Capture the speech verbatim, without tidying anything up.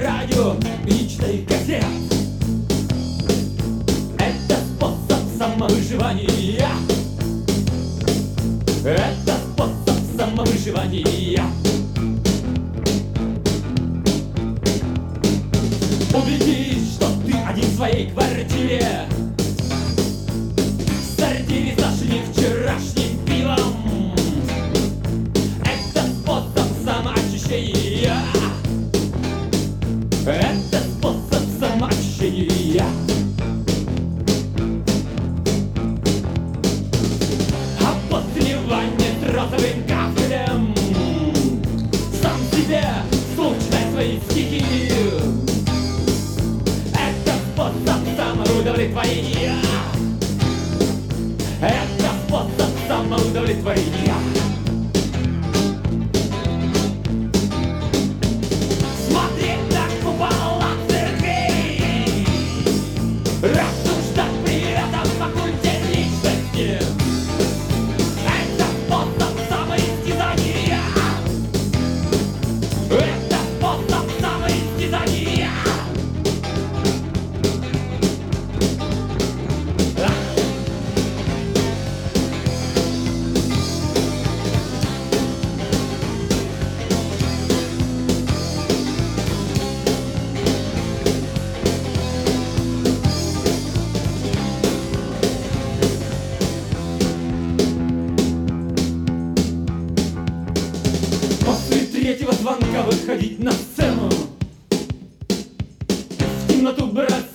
радио и читай газет. Это способ самовыживания. Это способ самовыживания. Убедись, что ты один в своей квартире. В сортире сошли вчерашним пивом. Это способ самоочищения. Это способ самоочищения. Обосневание тросовым кафелем. Сам себе случай свои стихи. Это способ самоудовлетворения. Это способ самоудовлетворения. Смотреть на купола церквей, рассуждать при этом о культе личности. Это способ самоистязания. Это способ самоистязания. После третьего звонка выходить на сцену, в темноту бросать